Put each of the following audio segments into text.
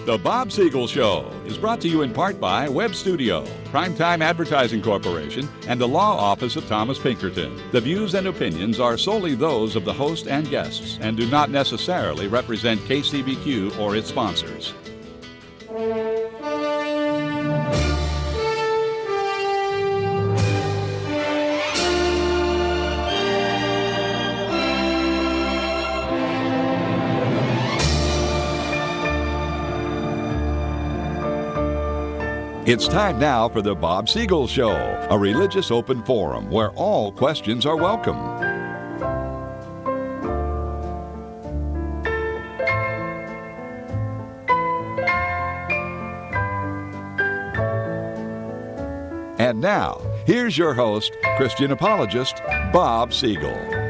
The Bob Siegel Show is brought to you in part by Web Studio, Primetime Advertising Corporation, and the Law Office of Thomas Pinkerton. The views and opinions are solely those of the host and guests and do not necessarily represent KCBQ or its sponsors. It's time now for the Bob Siegel Show, a religious open forum where all questions are welcome. And now, here's your host, Christian apologist, Bob Siegel.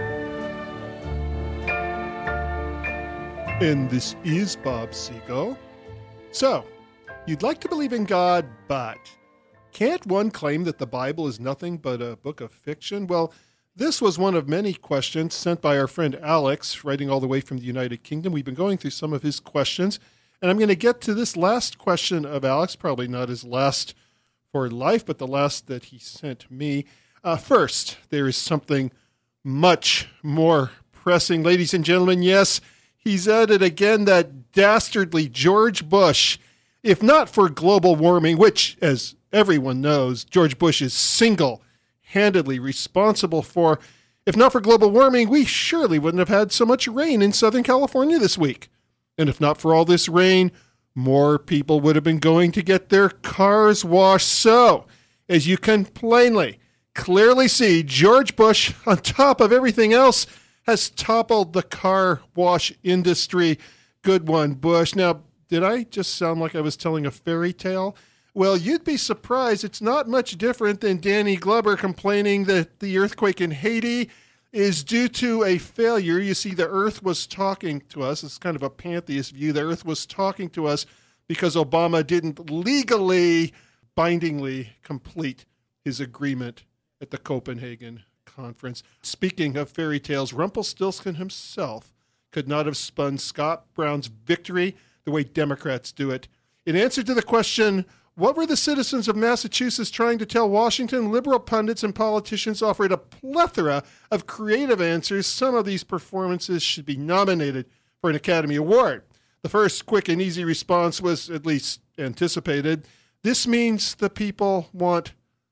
And this is Bob Siegel. So, you'd like to believe in God, but can't one claim that the Bible is nothing but a book of fiction? Well, this was one of many questions sent by our friend Alex, writing all the way from the United Kingdom. We've been going through some of his questions, and I'm going to get to this last question of Alex, probably not his last for life, but the last that he sent me. First, there is something much more pressing. Ladies and gentlemen, yes, he's at it again, that dastardly George Bush. If not for global warming, which, as everyone knows, George Bush is single-handedly responsible for, if not for global warming, we surely wouldn't have had so much rain in Southern California this week. And if not for all this rain, more people would have been going to get their cars washed. So, as you can clearly see, George Bush, on top of everything else, has toppled the car wash industry. Good one, Bush. Now, did I just sound like I was telling a fairy tale? Well, you'd be surprised. It's not much different than Danny Glover complaining that the earthquake in Haiti is due to a failure. You see, the earth was talking to us. It's kind of a pantheist view. The earth was talking to us because Obama didn't legally, bindingly complete his agreement at the Copenhagen conference. Speaking of fairy tales, Rumpelstiltskin himself could not have spun Scott Brown's victory the way Democrats do it. In answer to the question, what were the citizens of Massachusetts trying to tell Washington? Liberal pundits and politicians offered a plethora of creative answers. Some of these performances should be nominated for an Academy Award. The first quick and easy response was at least anticipated. This means the people want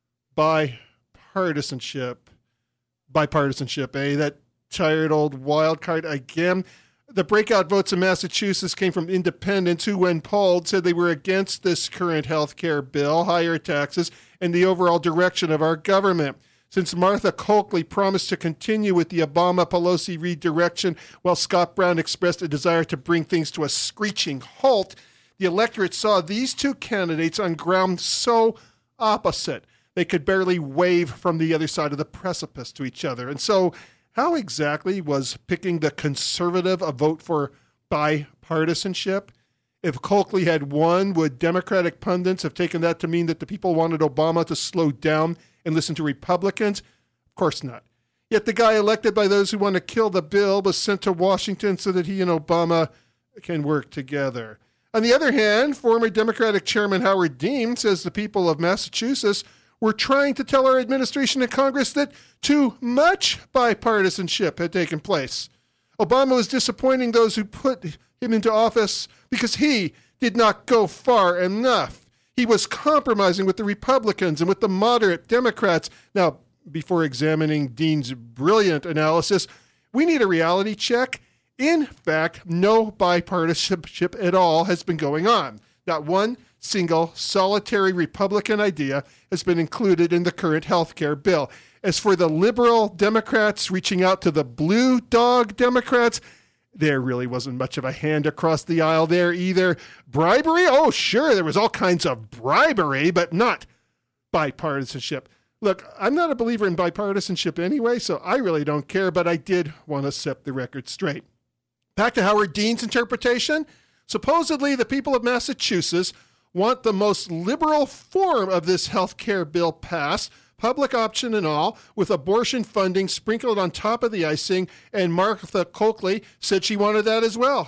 bipartisanship. Bipartisanship, eh? That tired old wild card again. The breakout votes in Massachusetts came from independents who, when polled, said they were against this current health care bill, higher taxes, and the overall direction of our government. Since Martha Coakley promised to continue with the Obama-Pelosi redirection, while Scott Brown expressed a desire to bring things to a screeching halt, the electorate saw these two candidates on ground so opposite they could barely wave from the other side of the precipice to each other. And so, how exactly was picking the conservative a vote for bipartisanship? If Coakley had won, would Democratic pundits have taken that to mean that the people wanted Obama to slow down and listen to Republicans? Of course not. Yet the guy elected by those who want to kill the bill was sent to Washington so that he and Obama can work together. On the other hand, former Democratic Chairman Howard Dean says the people of Massachusetts were trying to tell our administration and Congress that too much bipartisanship had taken place. Obama was disappointing those who put him into office because he did not go far enough. He was compromising with the Republicans and with the moderate Democrats. Now, before examining Dean's brilliant analysis, we need a reality check. In fact, no bipartisanship at all has been going on. Not one single solitary Republican idea has been included in the current health care bill. As for the liberal Democrats reaching out to the blue dog Democrats, there really wasn't much of a hand across the aisle there either. Bribery? Oh, sure, there was all kinds of bribery, but not bipartisanship. Look, I'm not a believer in bipartisanship anyway, so I really don't care, but I did want to set the record straight. Back to Howard Dean's interpretation. Supposedly, the people of Massachusetts want the most liberal form of this health care bill passed, public option and all, with abortion funding sprinkled on top of the icing, and Martha Coakley said she wanted that as well.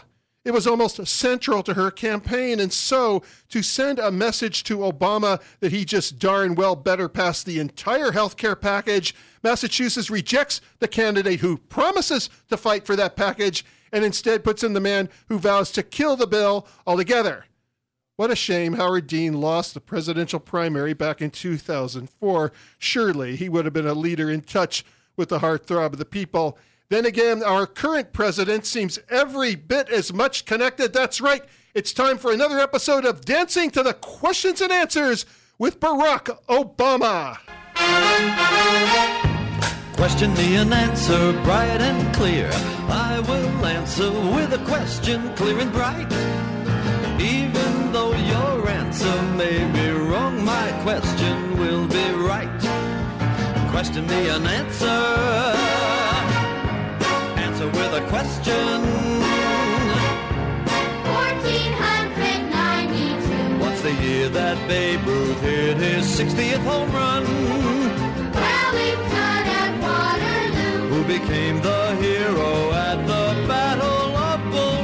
It was almost central to her campaign. And so to send a message to Obama that he just darn well better pass the entire health care package, Massachusetts rejects the candidate who promises to fight for that package and instead puts in the man who vows to kill the bill altogether. What a shame Howard Dean lost the presidential primary back in 2004. Surely he would have been a leader in touch with the heartthrob of the people. Then again, our current president seems every bit as much connected. That's right. It's time for another episode of Dancing to the Questions and Answers with Barack Obama. Question me and answer bright and clear. I will answer with a question clear and bright. Even though your answer may be wrong, my question will be right. Question me and answer. Answer with a question. 1492. What's the year that Babe Ruth hit his 60th home run? Wellington at Waterloo. Who became the hero at the Battle of Bull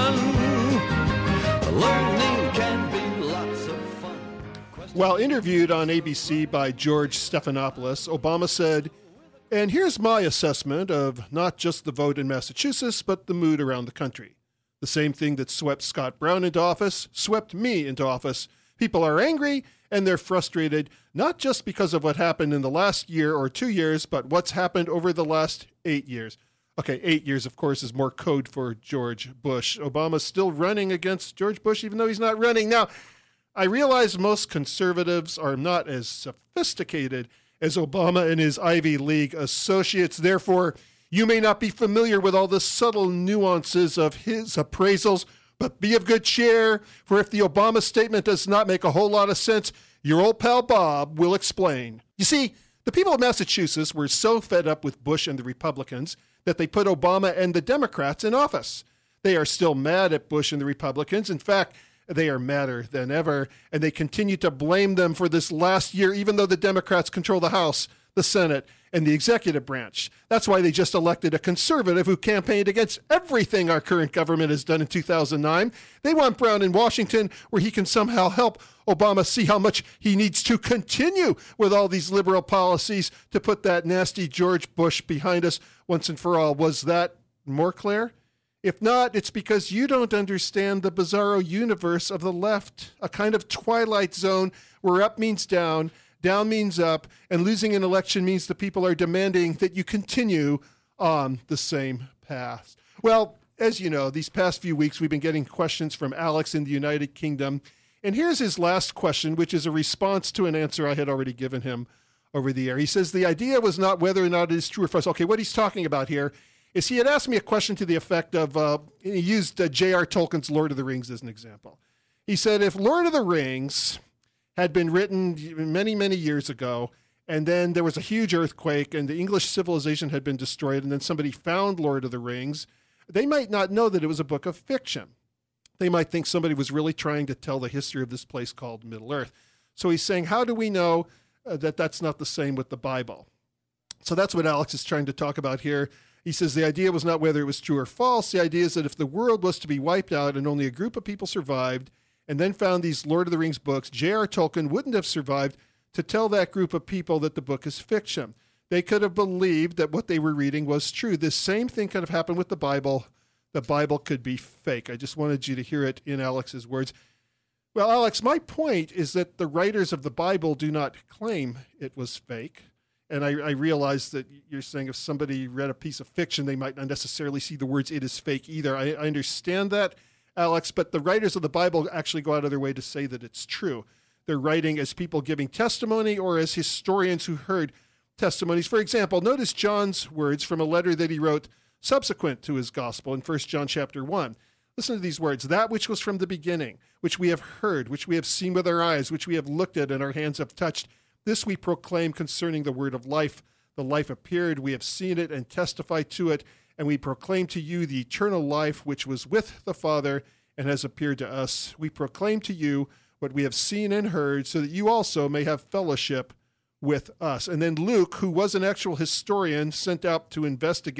Run? Learning can be lots of fun. While interviewed on ABC by George Stephanopoulos, Obama said, "And here's my assessment of not just the vote in Massachusetts, but the mood around the country. The same thing that swept Scott Brown into office swept me into office. People are angry and they're frustrated, not just because of what happened in the last year or 2 years, but what's happened over the last 8 years." Okay, 8 years, of course, is more code for George Bush. Obama's still running against George Bush, even though he's not running. Now, I realize most conservatives are not as sophisticated as Obama and his Ivy League associates. Therefore, you may not be familiar with all the subtle nuances of his appraisals, but be of good cheer, for if the Obama statement does not make a whole lot of sense, your old pal Bob will explain. You see, the people of Massachusetts were so fed up with Bush and the Republicans that they put Obama and the Democrats in office. They are still mad at Bush and the Republicans. In fact, they are madder than ever, and they continue to blame them for this last year, even though the Democrats control the House, the Senate, and the executive branch. That's why they just elected a conservative who campaigned against everything our current government has done in 2009. They want Brown in Washington, where he can somehow help Obama see how much he needs to continue with all these liberal policies to put that nasty George Bush behind us once and for all. Was that more clear? If not, it's because you don't understand the bizarro universe of the left, a kind of twilight zone where up means down means up, and losing an election means the people are demanding that you continue on the same path. Well, as you know, these past few weeks we've been getting questions from Alex in the United Kingdom, and here's his last question, which is a response to an answer I had already given him over the air. He says, the idea was not whether or not it is true or false. Okay, what he's talking about here is he had asked me a question to the effect of, he used J.R. Tolkien's Lord of the Rings as an example. He said, if Lord of the Rings had been written many, many years ago, and then there was a huge earthquake, and the English civilization had been destroyed, and then somebody found Lord of the Rings, they might not know that it was a book of fiction. They might think somebody was really trying to tell the history of this place called Middle-earth. So he's saying, how do we know that that's not the same with the Bible? So that's what Alex is trying to talk about here. He says the idea was not whether it was true or false. The idea is that if the world was to be wiped out and only a group of people survived and then found these Lord of the Rings books, J.R. Tolkien wouldn't have survived to tell that group of people that the book is fiction. They could have believed that what they were reading was true. This same thing could have happened with the Bible. The Bible could be fake. I just wanted you to hear it in Alex's words. Well, Alex, my point is that the writers of the Bible do not claim it was fake. And I realize that you're saying if somebody read a piece of fiction, they might not necessarily see the words "it is fake" either. I understand that, Alex, but the writers of the Bible actually go out of their way to say that it's true. They're writing as people giving testimony or as historians who heard testimonies. For example, notice John's words from a letter that he wrote subsequent to his gospel in 1 John chapter 1. Listen to these words. That which was from the beginning, which we have heard, which we have seen with our eyes, which we have looked at and our hands have touched, this we proclaim concerning the word of life. The life appeared, we have seen it and testify to it, and we proclaim to you the eternal life which was with the Father and has appeared to us. We proclaim to you what we have seen and heard, so that you also may have fellowship with us. And then Luke, who was an actual historian sent out to investigate,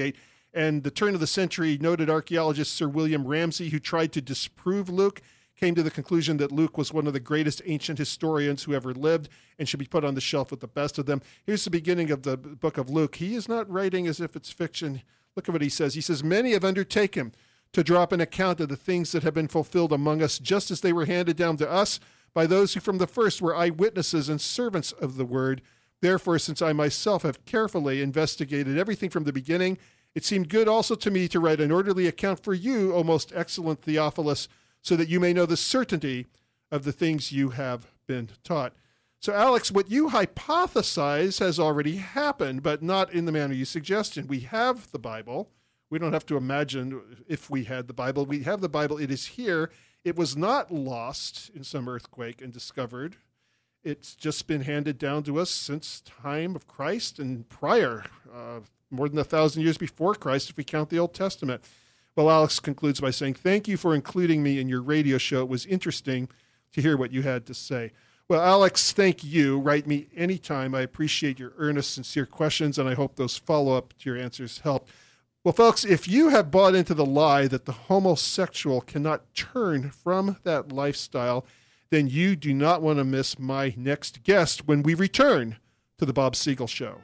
And the turn of the century noted archaeologist Sir William Ramsay, who tried to disprove Luke, came to the conclusion that Luke was one of the greatest ancient historians who ever lived and should be put on the shelf with the best of them. Here's the beginning of the book of Luke. He is not writing as if it's fiction. Look at what he says. He says, "Many have undertaken to drop an account of the things that have been fulfilled among us, just as they were handed down to us by those who from the first were eyewitnesses and servants of the word. Therefore, since I myself have carefully investigated everything from the beginning, it seemed good also to me to write an orderly account for you, O most excellent Theophilus, so that you may know the certainty of the things you have been taught." So, Alex, what you hypothesize has already happened, but not in the manner you suggested. We have the Bible. We don't have to imagine if we had the Bible. We have the Bible. It is here. It was not lost in some earthquake and discovered. It's just been handed down to us since time of Christ and prior, more than 1,000 years before Christ, if we count the Old Testament. Well, Alex concludes by saying, "Thank you for including me in your radio show. It was interesting to hear what you had to say." Well, Alex, thank you. Write me anytime. I appreciate your earnest, sincere questions, and I hope those follow-up to your answers help. Well, folks, if you have bought into the lie that the homosexual cannot turn from that lifestyle, then you do not want to miss my next guest when we return to the Bob Siegel Show.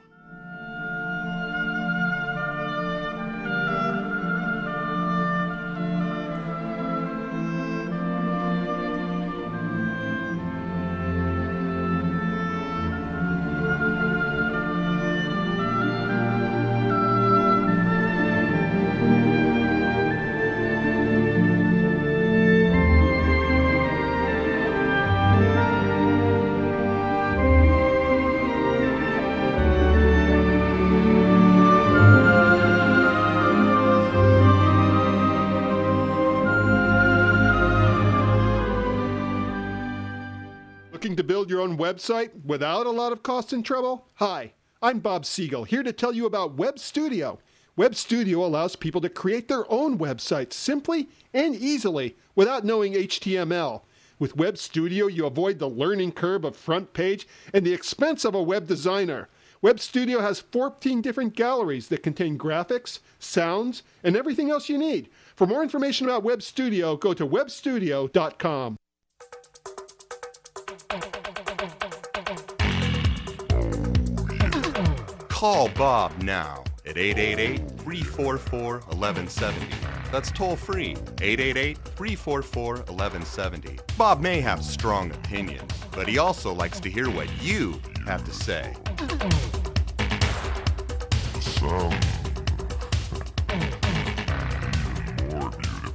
Looking to build your own website without a lot of cost and trouble? Hi, I'm Bob Siegel, here to tell you about Web Studio. Web Studio allows people to create their own websites simply and easily without knowing HTML. With Web Studio, you avoid the learning curve of front page and the expense of a web designer. Web Studio has 14 different galleries that contain graphics, sounds, and everything else you need. For more information about Web Studio, go to webstudio.com. Call Bob now at 888-344-1170. That's toll free, 888-344-1170. Bob may have strong opinions, but he also likes to hear what you have to say. The sound more beautiful.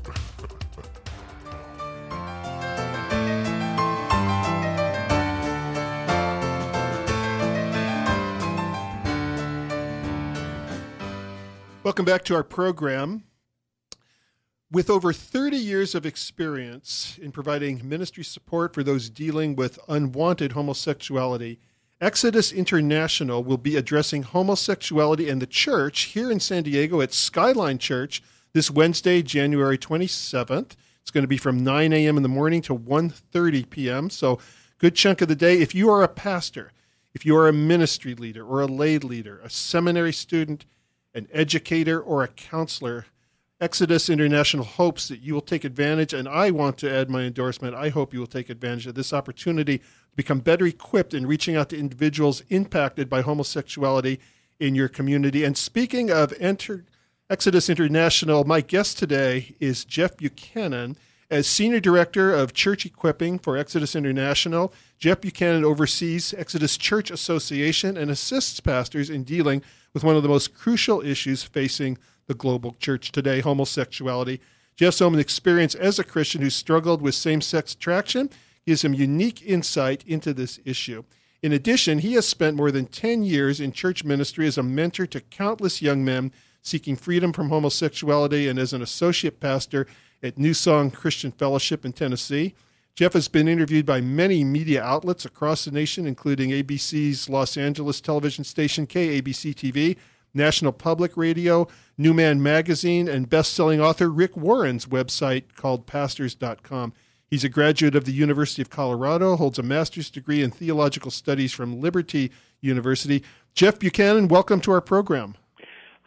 Welcome back to our program. With over 30 years of experience in providing ministry support for those dealing with unwanted homosexuality, Exodus International will be addressing homosexuality and the church here in San Diego at Skyline Church this Wednesday, January 27th. It's going to be from 9 a.m. in the morning to 1:30 p.m., so good chunk of the day. If you are a pastor, if you are a ministry leader or a lay leader, a seminary student, an educator, or a counselor, Exodus International hopes that you will take advantage, and I want to add my endorsement. I hope you will take advantage of this opportunity to become better equipped in reaching out to individuals impacted by homosexuality in your community. And speaking of Exodus International, my guest today is Jeff Buchanan. As Senior Director of Church Equipping for Exodus International, Jeff Buchanan oversees Exodus Church Association and assists pastors in dealing with one of the most crucial issues facing the global church today, homosexuality. Jeff's own experience as a Christian who struggled with same-sex attraction gives him unique insight into this issue. In addition, he has spent more than 10 years in church ministry as a mentor to countless young men seeking freedom from homosexuality and as an associate pastor at New Song Christian Fellowship in Tennessee. Jeff has been interviewed by many media outlets across the nation, including ABC's Los Angeles television station, KABC-TV, National Public Radio, New Man Magazine, and best-selling author Rick Warren's website called pastors.com. He's a graduate of the University of Colorado, holds a master's degree in theological studies from Liberty University. Jeff Buchanan, welcome to our program.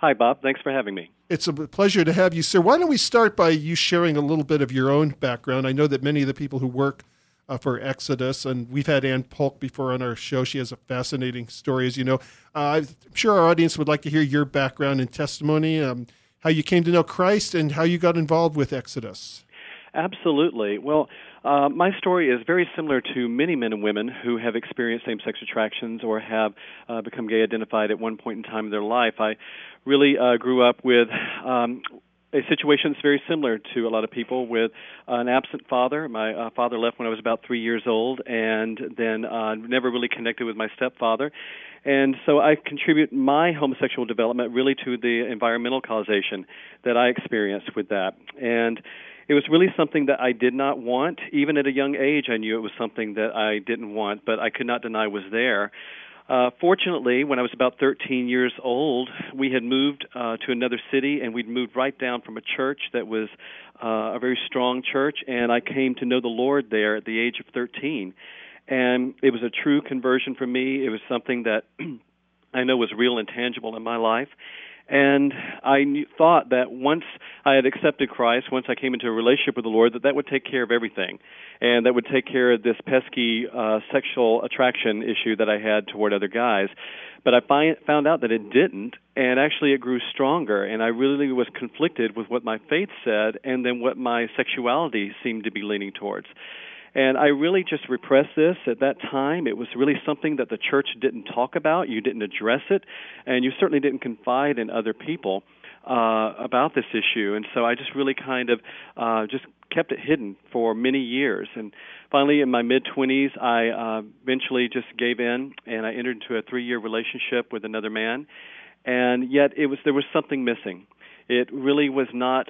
Hi, Bob. Thanks for having me. It's a pleasure to have you, sir. Why don't we start by you sharing a little bit of your own background? I know that many of the people who work for Exodus, and we've had Ann Polk before on our show. She has a fascinating story, as you know. I'm sure our audience would like to hear your background and testimony, how you came to know Christ and how you got involved with Exodus. Absolutely. Well, my story is very similar to many men and women who have experienced same-sex attractions or have become gay identified at one point in time in their life. I really grew up with a situation that's very similar to a lot of people, with an absent father. My father left when I was about 3 years old, and then never really connected with my stepfather. And so I contribute my homosexual development really to the environmental causation that I experienced with that. And it was really something that I did not want. Even at a young age, I knew it was something that I didn't want, but I could not deny was there. Fortunately, when I was about 13 years old, we had moved to another city, and we'd moved right down from a church that was a very strong church, and I came to know the Lord there at the age of 13. And it was a true conversion for me. It was something that I know was real and tangible in my life. And I thought that once I had accepted Christ, once I came into a relationship with the Lord, that would take care of everything, and that would take care of this pesky sexual attraction issue that I had toward other guys. But I found out that it didn't, and actually it grew stronger, and I really was conflicted with what my faith said and then what my sexuality seemed to be leaning towards. And I really just repressed this at that time. It was really something that the church didn't talk about. You didn't address it, and you certainly didn't confide in other people about this issue. And so I just really kind of just kept it hidden for many years. And finally, in my mid-20s, I eventually just gave in, and I entered into a 3-year relationship with another man. And yet there was something missing. It really was not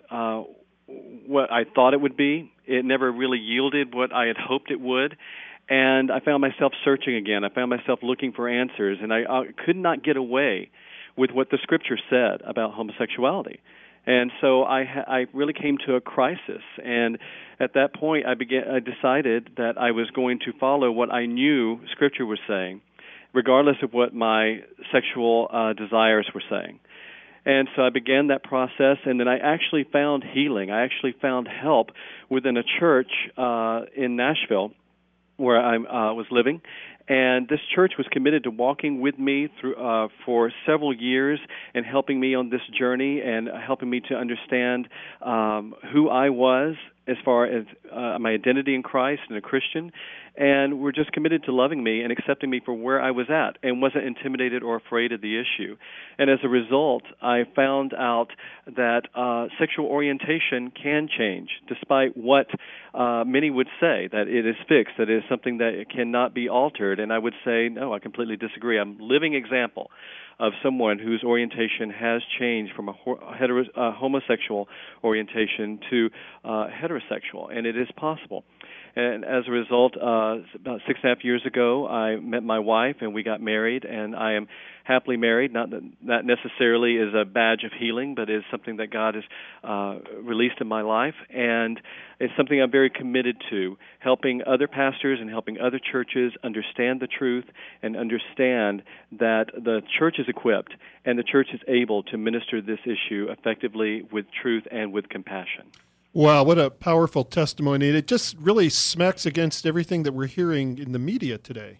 what I thought it would be. It never really yielded what I had hoped it would. And I found myself searching again. I found myself looking for answers, and I could not get away with what the Scripture said about homosexuality. And so I really came to a crisis. And at that point, I decided that I was going to follow what I knew Scripture was saying, regardless of what my sexual desires were saying. And so I began that process, and then I actually found healing. I actually found help within a church in Nashville where I was living. And this church was committed to walking with me through for several years and helping me on this journey and helping me to understand who I was as far as my identity in Christ and a Christian. And were just committed to loving me and accepting me for where I was at and wasn't intimidated or afraid of the issue. And as a result, I found out that sexual orientation can change, despite what many would say, that it is fixed, that it is something that cannot be altered. And I would say, no, I completely disagree. I'm a living example of someone whose orientation has changed from a homosexual orientation to heterosexual, and it is possible. And as a result, about 6.5 years ago, I met my wife, and we got married, and I am happily married. Not that necessarily is a badge of healing, but is something that God has released in my life, and it's something I'm very committed to, helping other pastors and helping other churches understand the truth and understand that the church is equipped and the church is able to minister this issue effectively with truth and with compassion. Wow, what a powerful testimony. And it just really smacks against everything that we're hearing in the media today.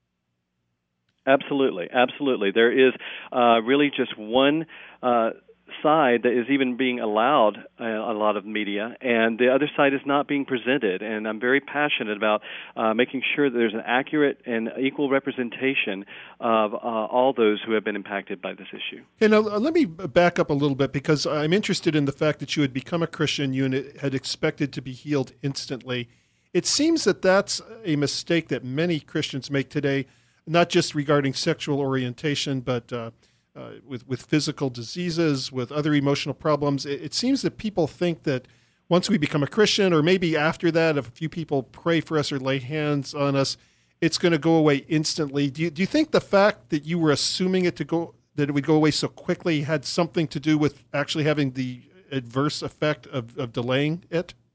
Absolutely, absolutely. There is really just one side that is even being allowed a lot of media, and the other side is not being presented. And I'm very passionate about making sure that there's an accurate and equal representation of all those who have been impacted by this issue. And let me back up a little bit, because I'm interested in the fact that you had become a Christian, you had expected to be healed instantly. It seems that that's a mistake that many Christians make today, not just regarding sexual orientation, but with physical diseases, with other emotional problems. It seems that people think that once we become a Christian, or maybe after that, if a few people pray for us or lay hands on us, it's going to go away instantly. Do you think the fact that you were assuming that it would go away so quickly had something to do with actually having the adverse effect of delaying it?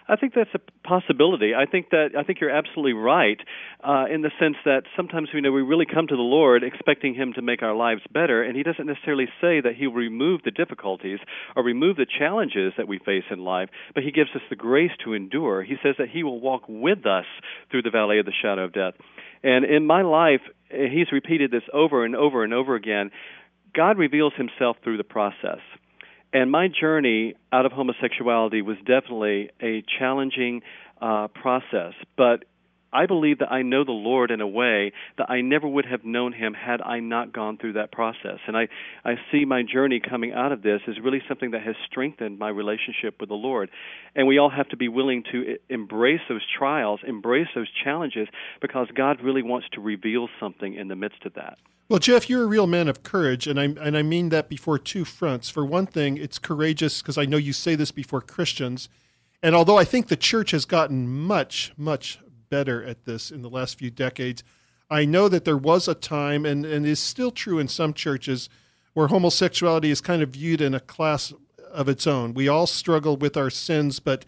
I think that's a possibility. I think you're absolutely right in the sense that sometimes we really come to the Lord expecting Him to make our lives better, and He doesn't necessarily say that He will remove the difficulties or remove the challenges that we face in life, but He gives us the grace to endure. He says that He will walk with us through the valley of the shadow of death. And in my life, He's repeated this over and over and over again. God reveals Himself through the process. And my journey out of homosexuality was definitely a challenging process. But I believe that I know the Lord in a way that I never would have known Him had I not gone through that process. And I see my journey coming out of this as really something that has strengthened my relationship with the Lord. And we all have to be willing to embrace those trials, embrace those challenges, because God really wants to reveal something in the midst of that. Well, Jeff, you're a real man of courage, and I mean that before two fronts. For one thing, it's courageous because I know you say this before Christians, and although I think the church has gotten much, much better at this in the last few decades, I know that there was a time, and is still true in some churches, where homosexuality is kind of viewed in a class of its own. We all struggle with our sins, but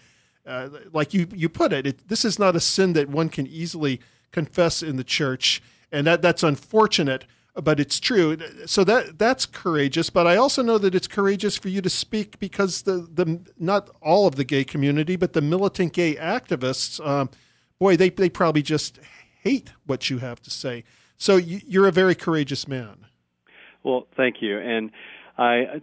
like you put it, this is not a sin that one can easily confess in the church, and that's unfortunate. But it's true. So that's courageous. But I also know that it's courageous for you to speak because the not all of the gay community, but the militant gay activists, boy, they probably just hate what you have to say. So you're a very courageous man. Well, thank you. And I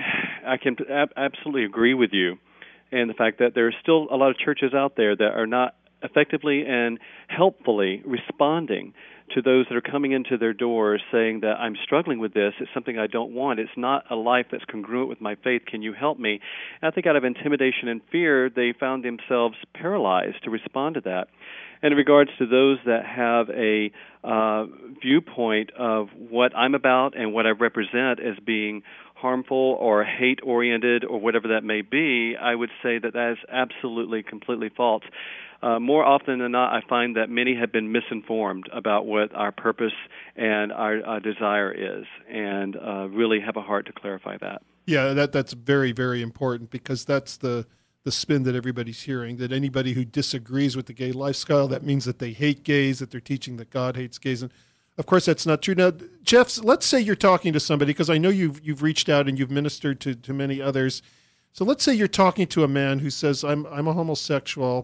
can absolutely agree with you in the fact that there are still a lot of churches out there that are not effectively and helpfully responding to those that are coming into their doors saying that I'm struggling with this, it's something I don't want, it's not a life that's congruent with my faith, can you help me? And I think out of intimidation and fear, they found themselves paralyzed to respond to that. And in regards to those that have a viewpoint of what I'm about and what I represent as being harmful or hate-oriented or whatever that may be, I would say that is absolutely, completely false. More often than not, I find that many have been misinformed about what our purpose and our desire is, and really have a heart to clarify that. Yeah, that's very, very important, because that's the spin that everybody's hearing, that anybody who disagrees with the gay lifestyle, that means that they hate gays, that they're teaching that God hates gays. And of course, that's not true. Now, Jeff, let's say you're talking to somebody, because I know you've reached out and you've ministered to many others. So let's say you're talking to a man who says, I'm a homosexual,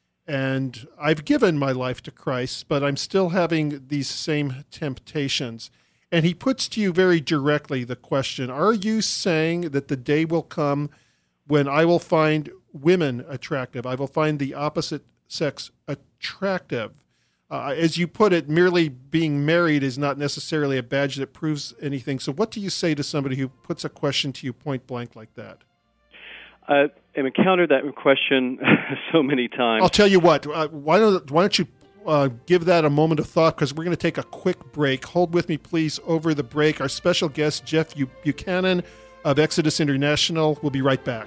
and I've given my life to Christ, but I'm still having these same temptations. And he puts to you very directly the question, are you saying that the day will come when I will find women attractive? I will find the opposite sex attractive. As you put it, merely being married is not necessarily a badge that proves anything. So what do you say to somebody who puts a question to you point blank like that? I've encountered that question so many times. I'll tell you what. Why don't you give that a moment of thought, because we're going to take a quick break. Hold with me, please, over the break. Our special guest, Jeff Buchanan of Exodus International, will be right back.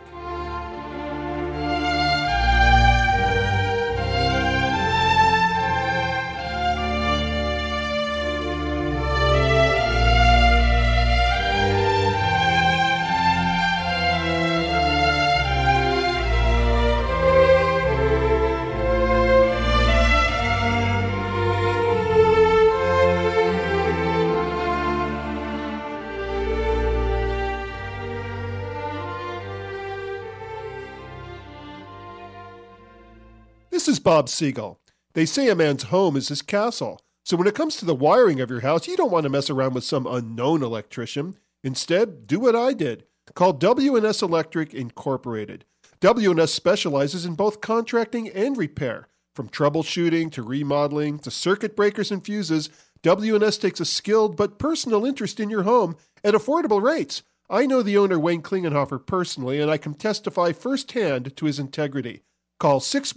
This is Bob Siegel. They say a man's home is his castle. So when it comes to the wiring of your house, you don't want to mess around with some unknown electrician. Instead, do what I did. Call W&S Electric Incorporated. W&S specializes in both contracting and repair. From troubleshooting to remodeling to circuit breakers and fuses, W&S takes a skilled but personal interest in your home at affordable rates. I know the owner, Wayne Klingenhofer, personally, and I can testify firsthand to his integrity. Call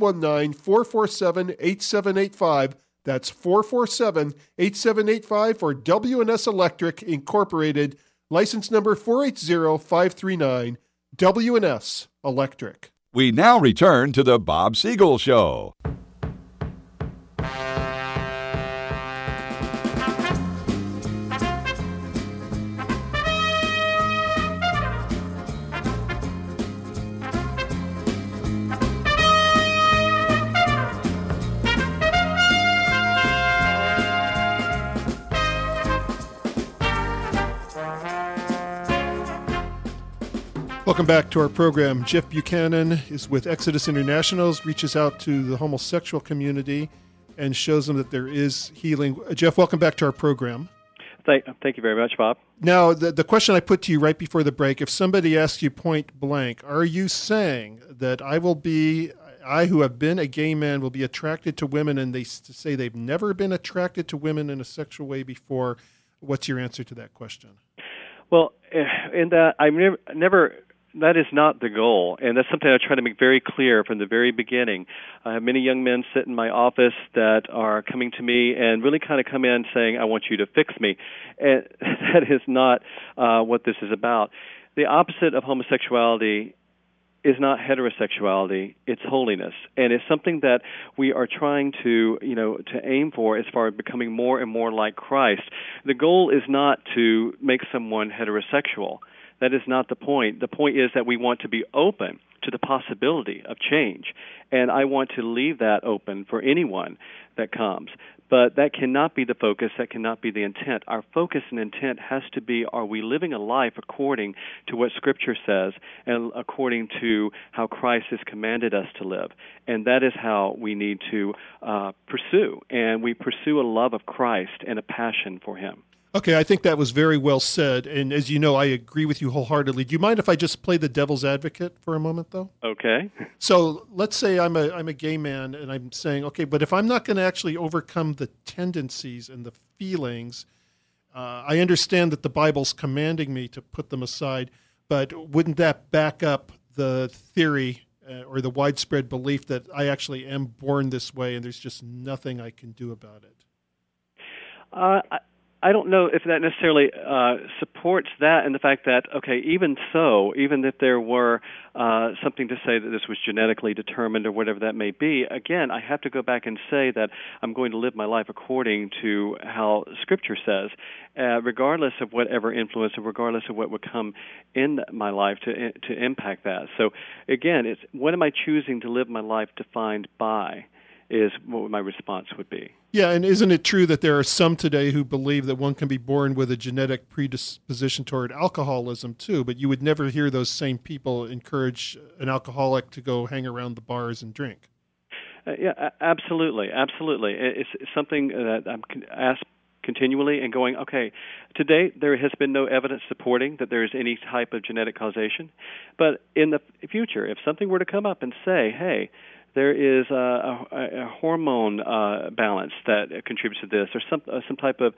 619-447-8785. That's 447-8785 for W&S Electric Incorporated, license number 480539, W&S Electric. We now return to the Bob Siegel Show. Welcome back to our program. Jeff Buchanan is with Exodus International, reaches out to the homosexual community and shows them that there is healing. Jeff, welcome back to our program. Thank you very much, Bob. Now, the question I put to you right before the break, if somebody asks you point blank, are you saying that I who have been a gay man will be attracted to women, and they say they've never been attracted to women in a sexual way before? What's your answer to that question? Well, in that I never that is not the goal, and that's something I try to make very clear from the very beginning. I have many young men sit in my office that are coming to me and really kind of come in saying, I want you to fix me. And that is not what this is about. The opposite of homosexuality is not heterosexuality, it's holiness. And it's something that we are trying to aim for as far as becoming more and more like Christ. The goal is not to make someone heterosexual. That is not the point. The point is that we want to be open to the possibility of change. And I want to leave that open for anyone that comes. But that cannot be the focus. That cannot be the intent. Our focus and intent has to be, are we living a life according to what Scripture says and according to how Christ has commanded us to live? And that is how we need to pursue. And we pursue a love of Christ and a passion for Him. Okay, I think that was very well said. And as you know, I agree with you wholeheartedly. Do you mind if I just play the devil's advocate for a moment, though? Okay. So let's say I'm a gay man, and I'm saying, okay, but if I'm not going to actually overcome the tendencies and the feelings, I understand that the Bible's commanding me to put them aside, but wouldn't that back up the theory or the widespread belief that I actually am born this way and there's just nothing I can do about it? I don't know if that necessarily supports that, and the fact that, okay, even if there were something to say that this was genetically determined or whatever that may be, again, I have to go back and say that I'm going to live my life according to how Scripture says, regardless of whatever influence or regardless of what would come in my life to impact that. So, again, it's what am I choosing to live my life defined by is what my response would be. Yeah, and isn't it true that there are some today who believe that one can be born with a genetic predisposition toward alcoholism too, but you would never hear those same people encourage an alcoholic to go hang around the bars and drink? Yeah, absolutely. It's something that I'm asked continually and going, okay, to date there has been no evidence supporting that there is any type of genetic causation, but in the future, if something were to come up and say, hey, there is a hormone balance that contributes to this, or some type of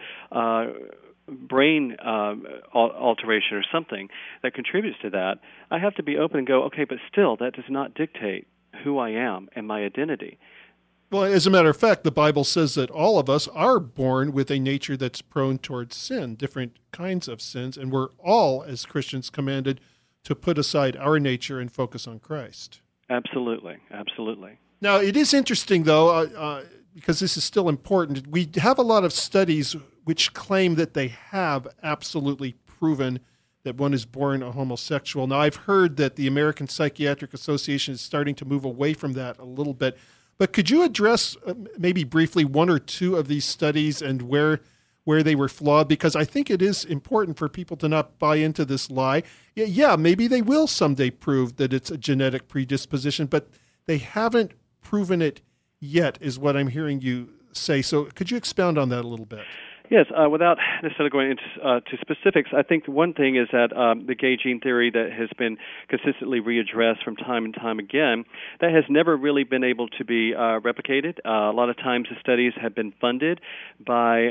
brain alteration or something that contributes to that, I have to be open and go, okay, but still, that does not dictate who I am and my identity. Well, as a matter of fact, the Bible says that all of us are born with a nature that's prone towards sin, different kinds of sins, and we're all, as Christians, commanded to put aside our nature and focus on Christ. Absolutely. Now, it is interesting, though, because this is still important. We have a lot of studies which claim that they have absolutely proven that one is born a homosexual. Now, I've heard that the American Psychiatric Association is starting to move away from that a little bit. But could you address maybe briefly one or two of these studies and where they were flawed? Because I think it is important for people to not buy into this lie. Yeah, maybe they will someday prove that it's a genetic predisposition, but they haven't proven it yet, is what I'm hearing you say. So could you expound on that a little bit? Yes, without necessarily going into to specifics, I think one thing is that the gay gene theory that has been consistently readdressed from time and time again, that has never really been able to be replicated. A lot of times the studies have been funded by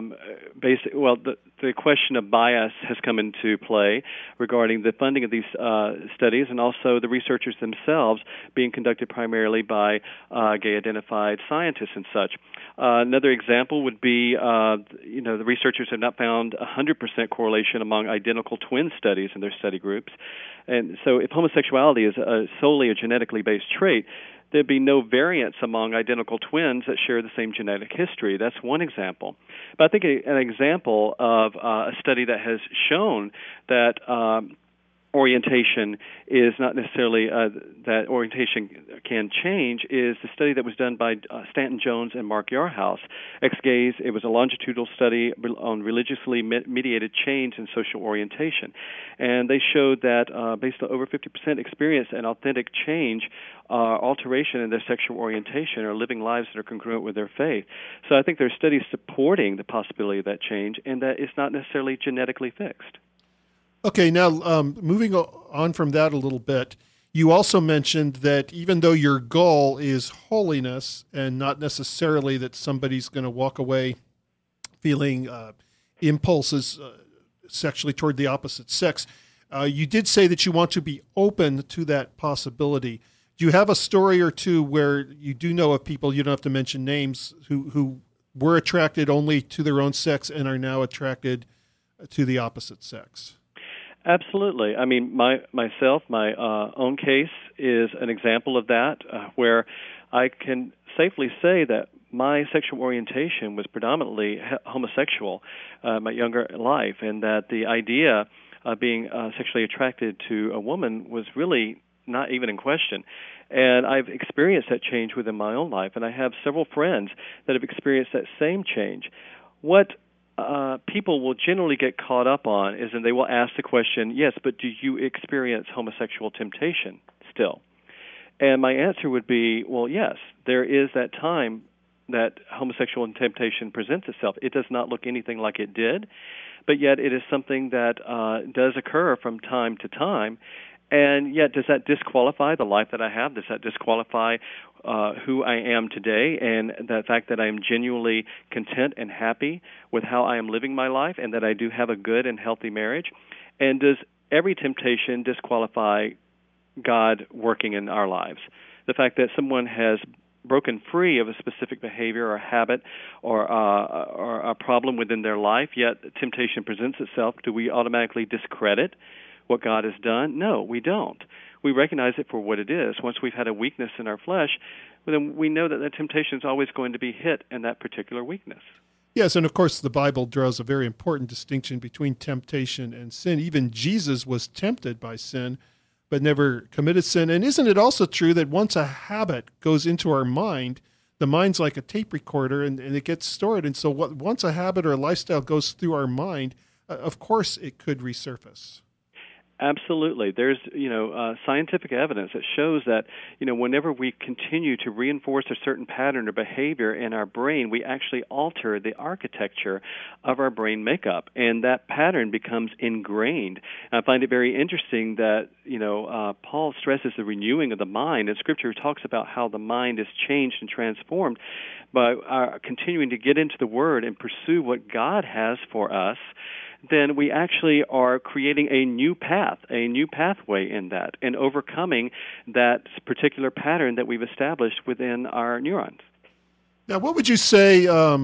the question of bias has come into play regarding the funding of these studies, and also the researchers themselves being conducted primarily by gay-identified scientists and such. Another example would be the researchers have not found 100% correlation among identical twin studies in their study groups. And so if homosexuality is solely a genetically based trait, there'd be no variance among identical twins that share the same genetic history. That's one example. But I think an example of a study that has shown that orientation is not necessarily that orientation can change is the study that was done by Stanton Jones and Mark Yarhouse, ex-gays. It was a longitudinal study on religiously mediated change in social orientation. And they showed that based on over 50% experience and authentic change, alteration in their sexual orientation or living lives that are congruent with their faith. So I think there are studies supporting the possibility of that change and that it's not necessarily genetically fixed. Okay, now moving on from that a little bit, you also mentioned that even though your goal is holiness and not necessarily that somebody's going to walk away feeling impulses sexually toward the opposite sex, you did say that you want to be open to that possibility. Do you have a story or two where you do know of people, you don't have to mention names, who were attracted only to their own sex and are now attracted to the opposite sex? Absolutely. I mean, my own case is an example of that, where I can safely say that my sexual orientation was predominantly homosexual my younger life, and that the idea of being sexually attracted to a woman was really not even in question. And I've experienced that change within my own life, and I have several friends that have experienced that same change. What people will generally get caught up on is, and they will ask the question, yes, but do you experience homosexual temptation still? And my answer would be, well, yes, there is that time that homosexual temptation presents itself. It does not look anything like it did, but yet it is something that does occur from time to time. And yet, does that disqualify the life that I have? Does that disqualify who I am today and the fact that I am genuinely content and happy with how I am living my life and that I do have a good and healthy marriage? And does every temptation disqualify God working in our lives? The fact that someone has broken free of a specific behavior or habit or a problem within their life, yet temptation presents itself, do we automatically discredit what God has done? No, we don't. We recognize it for what it is. Once we've had a weakness in our flesh, then we know that the temptation is always going to be hit in that particular weakness. Yes, and of course the Bible draws a very important distinction between temptation and sin. Even Jesus was tempted by sin, but never committed sin. And isn't it also true that once a habit goes into our mind, the mind's like a tape recorder and it gets stored. And so once a habit or a lifestyle goes through our mind, of course it could resurface. Absolutely. There's, scientific evidence that shows that, whenever we continue to reinforce a certain pattern or behavior in our brain, we actually alter the architecture of our brain makeup, and that pattern becomes ingrained. And I find it very interesting that, Paul stresses the renewing of the mind, and Scripture talks about how the mind is changed and transformed by continuing to get into the Word and pursue what God has for us. Then we actually are creating a new path, a new pathway in that, and overcoming that particular pattern that we've established within our neurons. Now, what would you say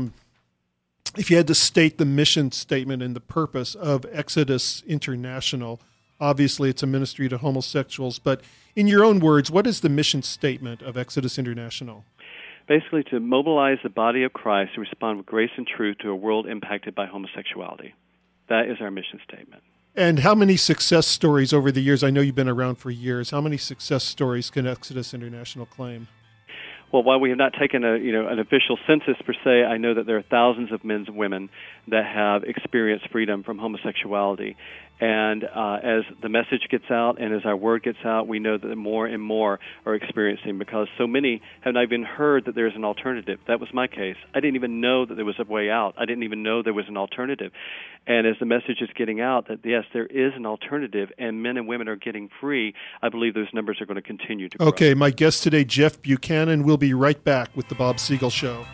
if you had to state the mission statement and the purpose of Exodus International? Obviously, it's a ministry to homosexuals, but in your own words, what is the mission statement of Exodus International? Basically, to mobilize the body of Christ to respond with grace and truth to a world impacted by homosexuality. That is our mission statement. And how many success stories over the years, I know you've been around for years, how many success stories can Exodus International claim? Well, while we have not taken an official census per se, I know that there are thousands of men and women that have experienced freedom from homosexuality. And as the message gets out and as our word gets out, we know that more and more are experiencing, because so many have not even heard that there's an alternative. That was my case. I didn't even know that there was a way out. I didn't even know there was an alternative. And as the message is getting out that, yes, there is an alternative and men and women are getting free, I believe those numbers are going to continue to grow. Okay, my guest today, Jeff Buchanan. We'll be right back with The Bob Siegel Show.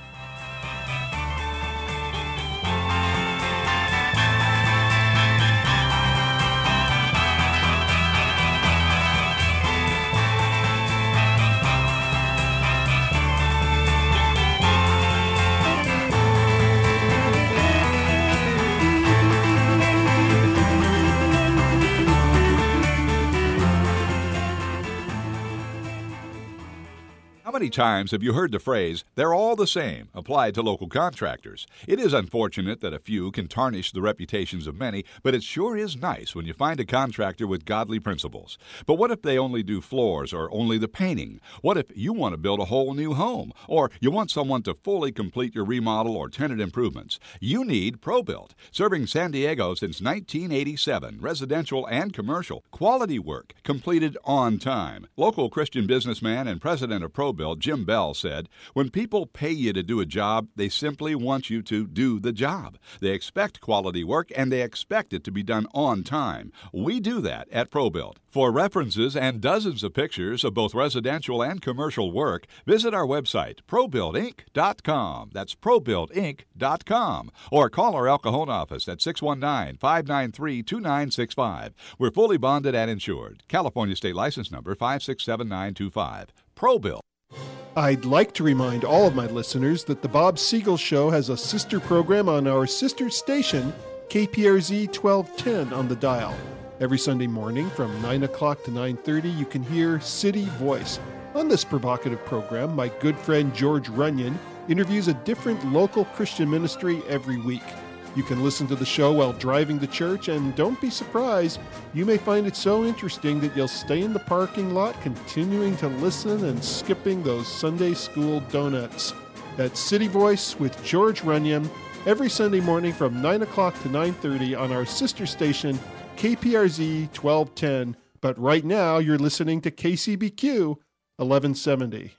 How many times have you heard the phrase, "they're all the same," applied to local contractors? It is unfortunate that a few can tarnish the reputations of many, but it sure is nice when you find a contractor with godly principles. But what if they only do floors or only the painting? What if you want to build a whole new home? Or you want someone to fully complete your remodel or tenant improvements? You need ProBuilt. Serving San Diego since 1987, residential and commercial, quality work completed on time. Local Christian businessman and president of ProBuilt, Jim Bell, said, "When people pay you to do a job, they simply want you to do the job. They expect quality work, and they expect it to be done on time. We do that at ProBuilt." For references and dozens of pictures of both residential and commercial work, visit our website, ProBuiltInc.com. That's ProBuiltInc.com. Or call our El Cajon office at 619-593-2965. We're fully bonded and insured. California State License Number 567925. ProBuilt. I'd like to remind all of my listeners that the Bob Siegel Show has a sister program on our sister station, KPRZ 1210 on the dial. Every Sunday morning from 9 o'clock to 9:30, you can hear City Voice. On this provocative program, my good friend George Runyon interviews a different local Christian ministry every week. You can listen to the show while driving to church, and don't be surprised, you may find it so interesting that you'll stay in the parking lot continuing to listen and skipping those Sunday school donuts. That's City Voice with George Runyon every Sunday morning from 9 o'clock to 9:30 on our sister station, KPRZ 1210. But right now, you're listening to KCBQ 1170.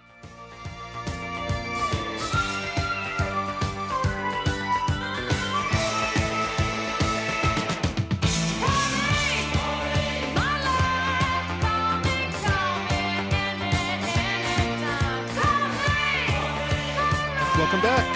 Welcome back.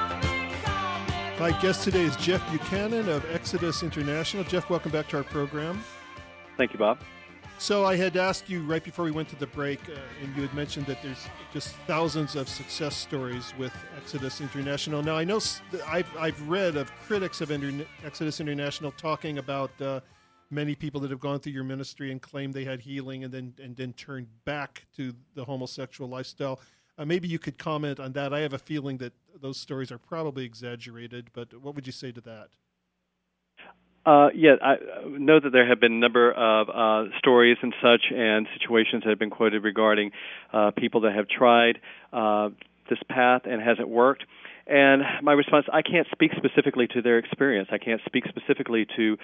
My guest today is Jeff Buchanan of Exodus International. Jeff, welcome back to our program. Thank you, Bob. So I had asked you right before we went to the break, and you had mentioned that there's just thousands of success stories with Exodus International. Now, I know I've read of critics of Exodus International talking about many people that have gone through your ministry and claimed they had healing and then turned back to the homosexual lifestyle. Maybe you could comment on that. I have a feeling that those stories are probably exaggerated, but what would you say to that? Yeah, I know that there have been a number of stories and such and situations that have been quoted regarding people that have tried this path and hasn't worked. And my response, I can't speak specifically to their experience. I can't speak specifically to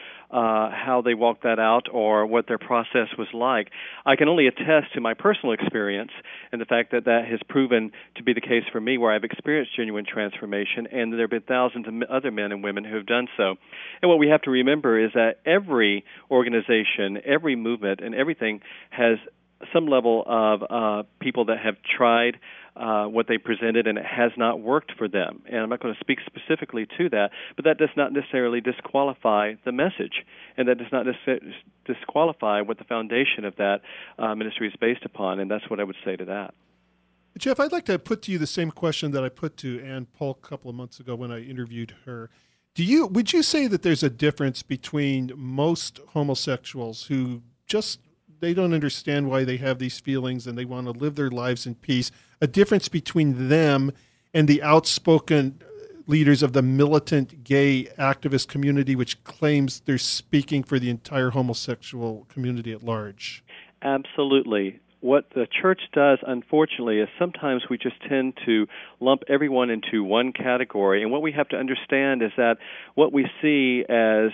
how they walked that out or what their process was like. I can only attest to my personal experience and the fact that that has proven to be the case for me, where I've experienced genuine transformation, and there have been thousands of other men and women who have done so. And what we have to remember is that every organization, every movement, and everything has some level of people that have tried what they presented, and it has not worked for them. And I'm not going to speak specifically to that, but that does not necessarily disqualify the message, and that does not disqualify what the foundation of that ministry is based upon, and that's what I would say to that. Jeff, I'd like to put to you the same question that I put to Ann Polk a couple of months ago when I interviewed her. Would you say that there's a difference between most homosexuals who just they don't understand why they have these feelings and they want to live their lives in peace, a difference between them and the outspoken leaders of the militant gay activist community, which claims they're speaking for the entire homosexual community at large? Absolutely. What the church does, unfortunately, is sometimes we just tend to lump everyone into one category. And what we have to understand is that what we see as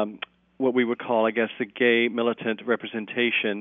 what we would call, I guess, the gay militant representation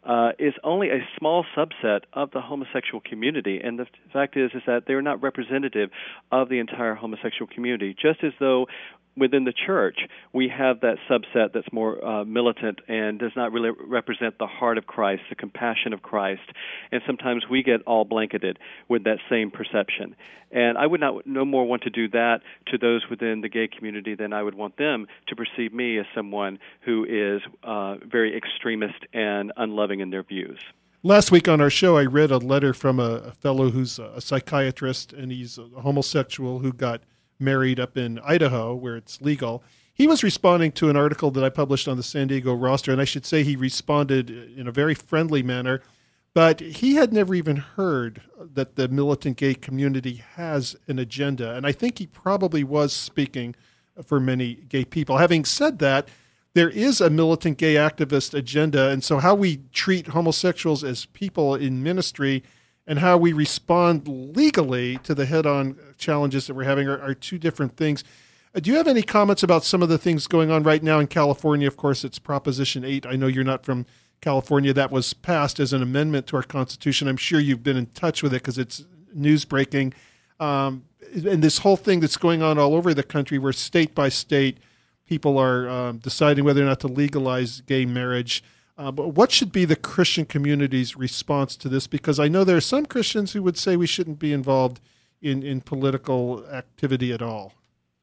is only a small subset of the homosexual community. And the fact is that they're not representative of the entire homosexual community, just as though within the church we have that subset that's more militant and does not really represent the heart of Christ, the compassion of Christ. And sometimes we get all blanketed with that same perception. And I would no more want to do that to those within the gay community than I would want them to perceive me as someone who is very extremist and unloving in their views. Last week on our show, I read a letter from a fellow who's a psychiatrist, and he's a homosexual who got married up in Idaho, where it's legal. He was responding to an article that I published on the San Diego roster, and I should say he responded in a very friendly manner, but he had never even heard that the militant gay community has an agenda. And I think he probably was speaking for many gay people. Having said that, there is a militant gay activist agenda. And so how we treat homosexuals as people in ministry and how we respond legally to the head-on challenges that we're having are two different things. Do you have any comments about some of the things going on right now in California? Of course, it's Proposition 8. I know you're not from California. That was passed as an amendment to our Constitution. I'm sure you've been in touch with it because it's news breaking. And this whole thing that's going on all over the country where state by state people are deciding whether or not to legalize gay marriage. But what should be the Christian community's response to this? Because I know there are some Christians who would say we shouldn't be involved in political activity at all.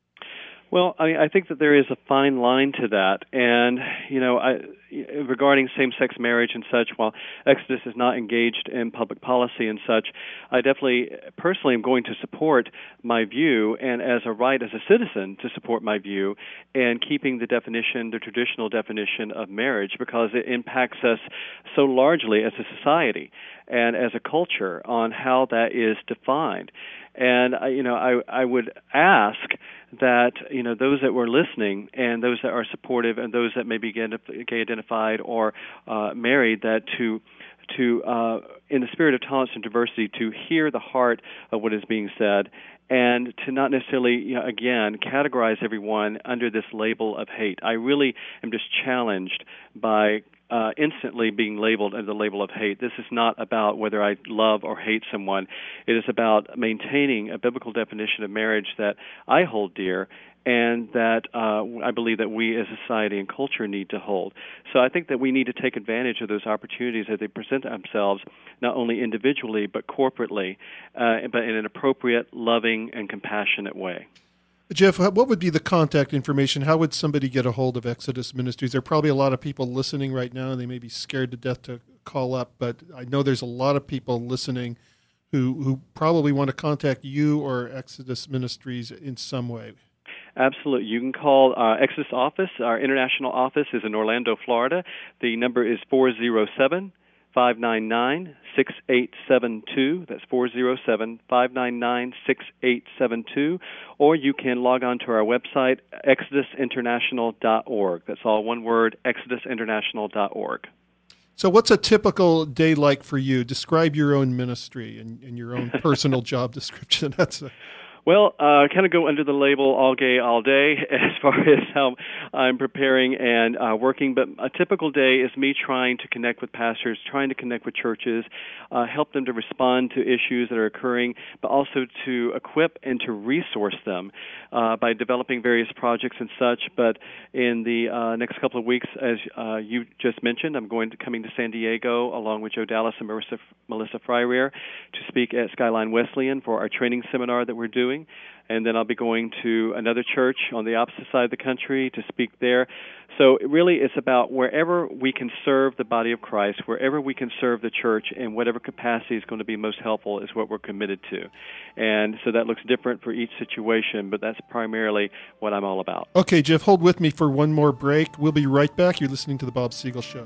Well, I think that there is a fine line to that. And, regarding same-sex marriage and such, while Exodus is not engaged in public policy and such, I definitely personally am going to support my view and as a right as a citizen to support my view and keeping the traditional definition of marriage because it impacts us so largely as a society and as a culture on how that is defined. And I would ask that those that were listening and those that are supportive and those that may be gay identified or married, that to in the spirit of tolerance and diversity, to hear the heart of what is being said and to not necessarily, again, categorize everyone under this label of hate. I really am just challenged by instantly being labeled under the label of hate. This is not about whether I love or hate someone. It is about maintaining a biblical definition of marriage that I hold dear and that I believe that we as a society and culture need to hold. So I think that we need to take advantage of those opportunities as they present themselves, not only individually but corporately, but in an appropriate, loving, and compassionate way. Jeff, what would be the contact information? How would somebody get a hold of Exodus Ministries? There are probably a lot of people listening right now, and they may be scared to death to call up, but I know there's a lot of people listening who probably want to contact you or Exodus Ministries in some way. Absolutely. You can call Exodus office. Our international office is in Orlando, Florida. The number is 407-599-6872. That's 407-599-6872. Or you can log on to our website, exodusinternational.org. That's all one word, exodusinternational.org. So what's a typical day like for you? Describe your own ministry and your own personal job description. Well, kind of go under the label all gay, all day as far as how I'm preparing and working. But a typical day is me trying to connect with pastors, trying to connect with churches, help them to respond to issues that are occurring, but also to equip and to resource them by developing various projects and such. But in the next couple of weeks, as you just mentioned, I'm coming to San Diego along with Joe Dallas and Melissa Fryrear to speak at Skyline Wesleyan for our training seminar that we're doing. And then I'll be going to another church on the opposite side of the country to speak there. So really it's about wherever we can serve the body of Christ, wherever we can serve the church in whatever capacity is going to be most helpful is what we're committed to. And so that looks different for each situation, but that's primarily what I'm all about. Okay, Jeff, hold with me for one more break. We'll be right back. You're listening to The Bob Siegel Show.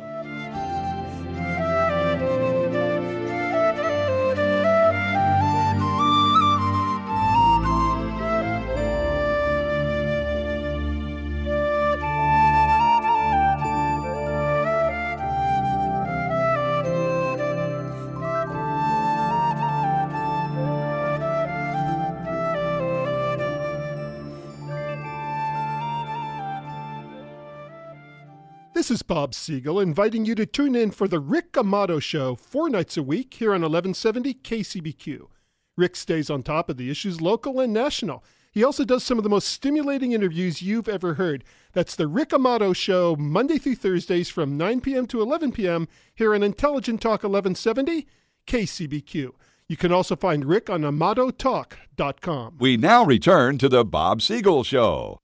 This is Bob Siegel inviting you to tune in for the Rick Amato Show 4 nights a week here on 1170 KCBQ. Rick stays on top of the issues local and national. He also does some of the most stimulating interviews you've ever heard. That's the Rick Amato Show Monday through Thursdays from 9 p.m. to 11 p.m. here on Intelligent Talk 1170 KCBQ. You can also find Rick on AmatoTalk.com. We now return to the Bob Siegel Show.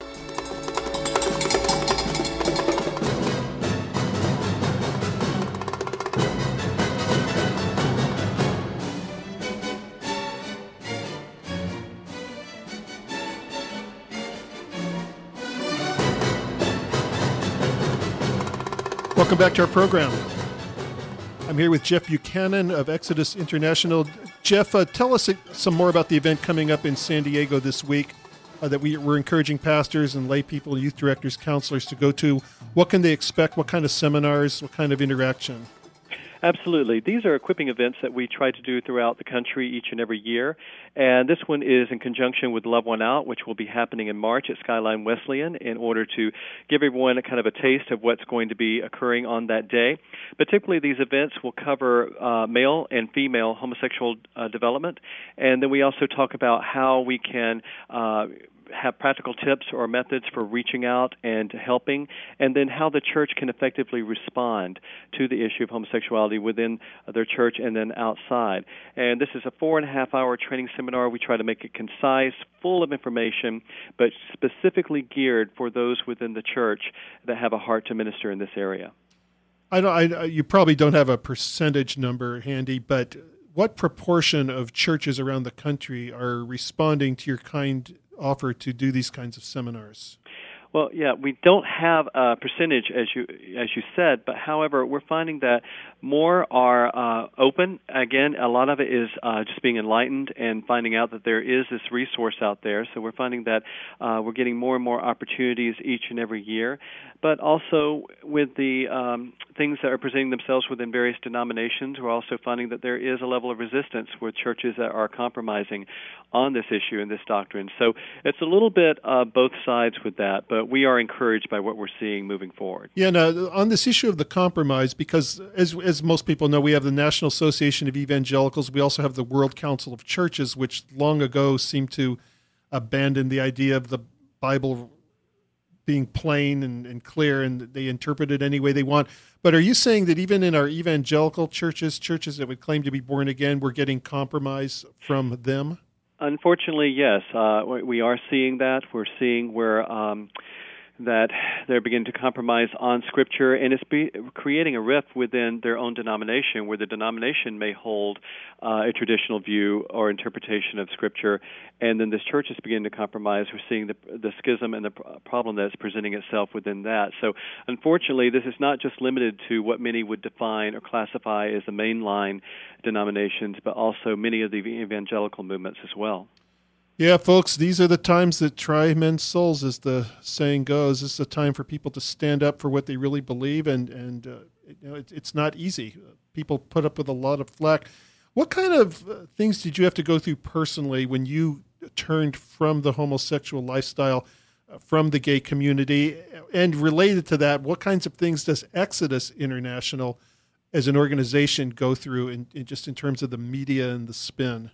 Welcome back to our program. I'm here with Jeff Buchanan of Exodus International. Jeff, tell us some more about the event coming up in San Diego this week that we're encouraging pastors and lay people, youth directors, counselors to go to. What can they expect? What kind of seminars? What kind of interaction? Absolutely. These are equipping events that we try to do throughout the country each and every year. And this one is in conjunction with Love One Out, which will be happening in March at Skyline Wesleyan in order to give everyone a kind of a taste of what's going to be occurring on that day. But typically these events will cover male and female homosexual development. And then we also talk about how we can have practical tips or methods for reaching out and helping, and then how the church can effectively respond to the issue of homosexuality within their church and then outside. And this is a 4.5-hour training seminar. We try to make it concise, full of information, but specifically geared for those within the church that have a heart to minister in this area. You probably don't have a percentage number handy, but what proportion of churches around the country are responding to your kind offer to do these kinds of seminars? Well, yeah, we don't have a percentage, as you said, but however, we're finding that more are open. Again, a lot of it is just being enlightened and finding out that there is this resource out there. So we're finding that we're getting more and more opportunities each and every year. But also with the things that are presenting themselves within various denominations, we're also finding that there is a level of resistance with churches that are compromising on this issue and this doctrine. So it's a little bit both sides with that, but we are encouraged by what we're seeing moving forward. Yeah, now, on this issue of the compromise, because as most people know, we have the National Association of Evangelicals. We also have the World Council of Churches, which long ago seemed to abandon the idea of the Bible being plain and clear, and they interpret it any way they want. But are you saying that even in our evangelical churches that would claim to be born again, we're getting compromise from them? Unfortunately, yes. We are seeing that. We're seeing where that they're beginning to compromise on Scripture, and it's creating a rift within their own denomination, where the denomination may hold a traditional view or interpretation of Scripture, and then this church is beginning to compromise. We're seeing the schism and the problem that's presenting itself within that. So, unfortunately, this is not just limited to what many would define or classify as the mainline denominations, but also many of the evangelical movements as well. Yeah, folks, these are the times that try men's souls, as the saying goes. This is a time for people to stand up for what they really believe, and it's not easy. People put up with a lot of flack. What kind of things did you have to go through personally when you turned from the homosexual lifestyle, from the gay community? And related to that, what kinds of things does Exodus International as an organization go through in terms of the media and the spin?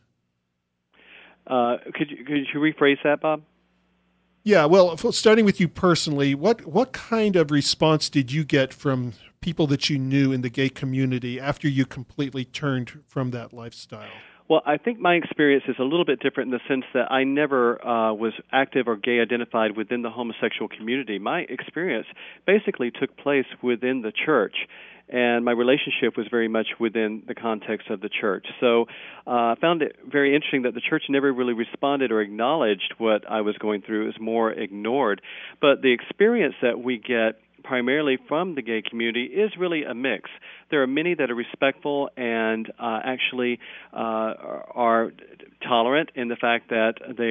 Could you rephrase that, Bob? Yeah, well, starting with you personally, what kind of response did you get from people that you knew in the gay community after you completely turned from that lifestyle? Well, I think my experience is a little bit different in the sense that I never was active or gay identified within the homosexual community. My experience basically took place within the church, and my relationship was very much within the context of the church. So I found it very interesting that the church never really responded or acknowledged what I was going through. It was more ignored. But the experience that we get primarily from the gay community is really a mix. There are many that are respectful and actually are tolerant in the fact that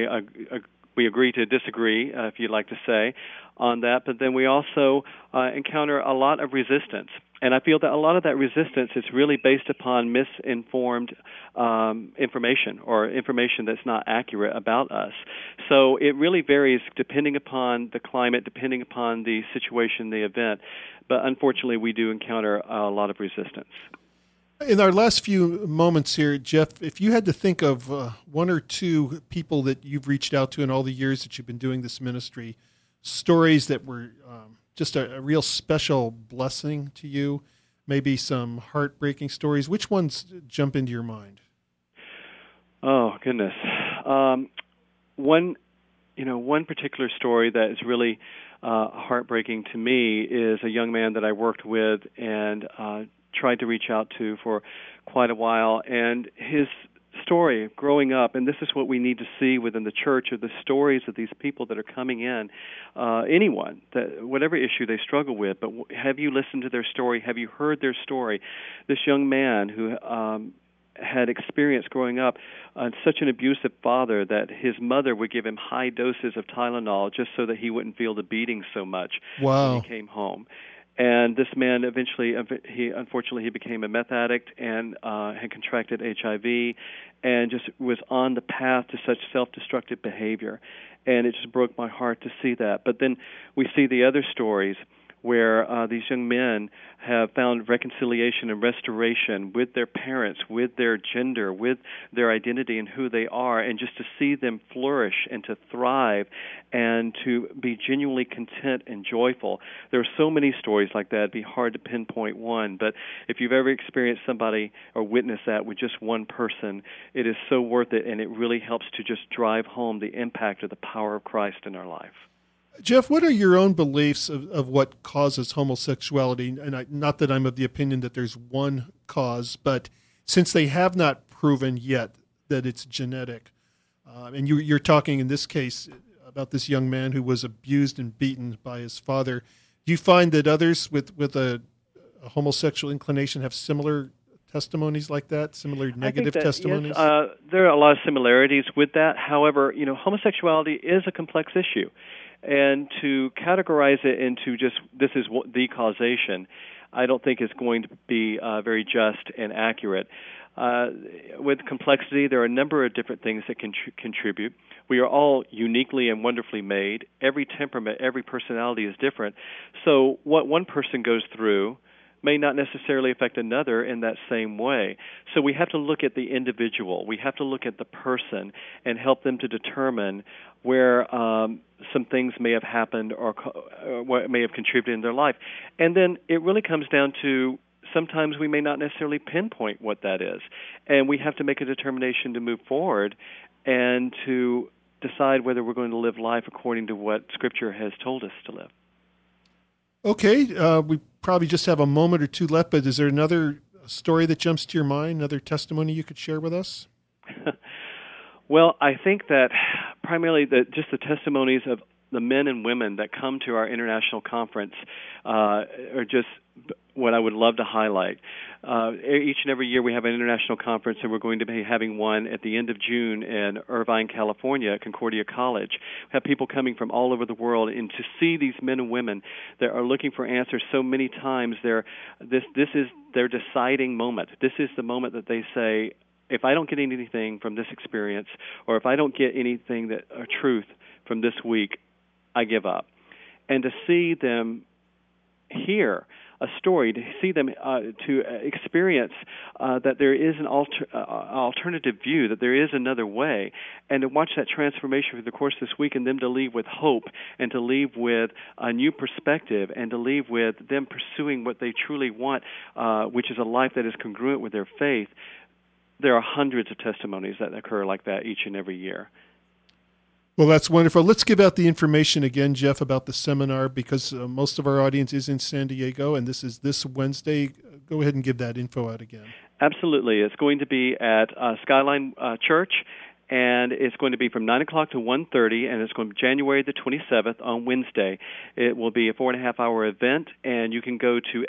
we agree to disagree, if you'd like to say, on that. But then we also encounter a lot of resistance. And I feel that a lot of that resistance is really based upon misinformed information or information that's not accurate about us. So it really varies depending upon the climate, depending upon the situation, the event. But unfortunately, we do encounter a lot of resistance. In our last few moments here, Jeff, if you had to think of one or two people that you've reached out to in all the years that you've been doing this ministry, stories that were just a real special blessing to you, maybe some heartbreaking stories, which ones jump into your mind? Oh, goodness. One particular story that is really heartbreaking to me is a young man that I worked with and tried to reach out to for quite a while, and his story growing up, and this is what we need to see within the church, are the stories of these people that are coming in, anyone, that whatever issue they struggle with, but have you listened to their story? Have you heard their story? This young man who had experienced growing up such an abusive father that his mother would give him high doses of Tylenol just so that he wouldn't feel the beating so much when he came home. And this man eventually, unfortunately, he became a meth addict and had contracted HIV and just was on the path to such self-destructive behavior. And it just broke my heart to see that. But then we see the other stories where these young men have found reconciliation and restoration with their parents, with their gender, with their identity and who they are, and just to see them flourish and to thrive and to be genuinely content and joyful. There are so many stories like that. It'd be hard to pinpoint one, but if you've ever experienced somebody or witnessed that with just one person, it is so worth it, and it really helps to just drive home the impact of the power of Christ in our life. Jeff, what are your own beliefs of what causes homosexuality? And not that I'm of the opinion that there's one cause, but since they have not proven yet that it's genetic, and you're talking in this case about this young man who was abused and beaten by his father, do you find that others with a homosexual inclination have similar testimonies like that, similar negative testimonies? Yes, there are a lot of similarities with that. However, homosexuality is a complex issue. And to categorize it into just this is the causation, I don't think is going to be very just and accurate. With complexity, there are a number of different things that can contribute. We are all uniquely and wonderfully made. Every temperament, every personality is different. So what one person goes through may not necessarily affect another in that same way. So we have to look at the individual. We have to look at the person and help them to determine where some things may have happened or what may have contributed in their life. And then it really comes down to sometimes we may not necessarily pinpoint what that is. And we have to make a determination to move forward and to decide whether we're going to live life according to what Scripture has told us to live. Okay, we probably just have a moment or two left, but is there another story that jumps to your mind, another testimony you could share with us? Well, I think that primarily just the testimonies of the men and women that come to our international conference are just what I would love to highlight. Each and every year we have an international conference, and we're going to be having one at the end of June in Irvine, California, at Concordia College. We have people coming from all over the world, and to see these men and women that are looking for answers so many times, this is their deciding moment. This is the moment that they say, if I don't get anything from this experience, or if I don't get anything truth from this week, I give up. And to see them hear a story, to see them to experience that there is an alternative view, that there is another way, and to watch that transformation through the course of this week, and them to leave with hope, and to leave with a new perspective, and to leave with them pursuing what they truly want, which is a life that is congruent with their faith. There are hundreds of testimonies that occur like that each and every year. Well, that's wonderful. Let's give out the information again, Jeff, about the seminar, because most of our audience is in San Diego, and this is this Wednesday. Go ahead and give that info out again. Absolutely. It's going to be at Skyline Church, and it's going to be from 9 o'clock to 1:30, and it's going to be January the 27th on Wednesday. It will be a 4.5-hour event, and you can go to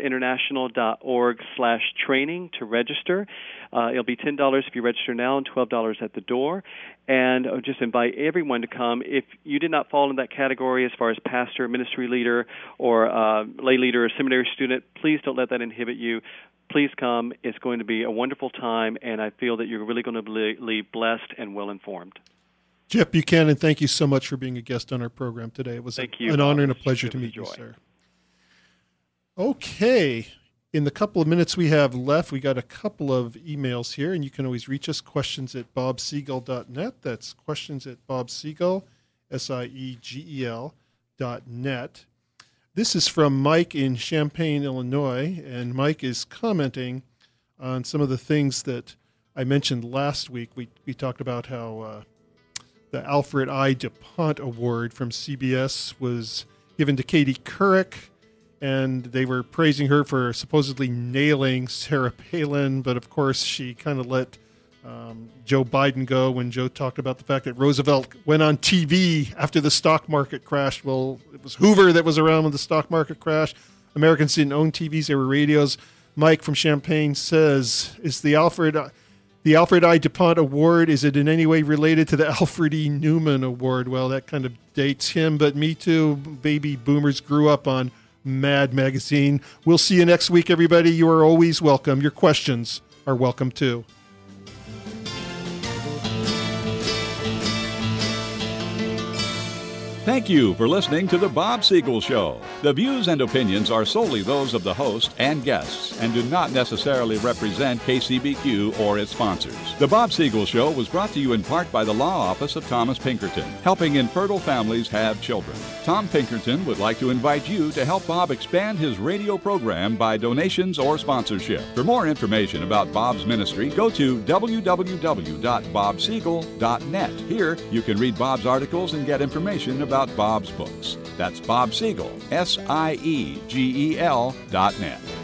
ExodusInternational.org/training to register. It'll be $10 if you register now and $12 at the door. And I just invite everyone to come. If you did not fall in that category as far as pastor, ministry leader, or lay leader, or seminary student, please don't let that inhibit you. Please come. It's going to be a wonderful time, and I feel that you're really going to leave blessed and well-informed. Jeff Buchanan, thank you so much for being a guest on our program today. It was an honor and a pleasure to meet you, sir. Okay. In the couple of minutes we have left, we got a couple of emails here, and you can always reach us, questions@bobsiegel.net. That's questions@bobsiegel, SIEGEL.net. This is from Mike in Champaign, Illinois, and Mike is commenting on some of the things that I mentioned last week. We talked about how the Alfred I. DuPont Award from CBS was given to Katie Couric, and they were praising her for supposedly nailing Sarah Palin, but of course she kind of let Joe Biden go when Joe talked about the fact that Roosevelt went on TV after the stock market crashed. Well, it was Hoover that was around when the stock market crashed. Americans didn't own TVs, they were radios. Mike from Champaign says, is the Alfred I. DuPont Award, is it in any way related to the Alfred E. Newman Award? Well, that kind of dates him, but me too. Baby boomers grew up on Mad Magazine. We'll see you next week, everybody. You are always welcome. Your questions are welcome too. Thank you for listening to The Bob Siegel Show. The views and opinions are solely those of the host and guests and do not necessarily represent KCBQ or its sponsors. The Bob Siegel Show was brought to you in part by the Law Office of Thomas Pinkerton, helping infertile families have children. Tom Pinkerton would like to invite you to help Bob expand his radio program by donations or sponsorship. For more information about Bob's ministry, go to www.bobsiegel.net. Here, you can read Bob's articles and get information about Bob's books. That's Bob Siegel, SIEGEL.net.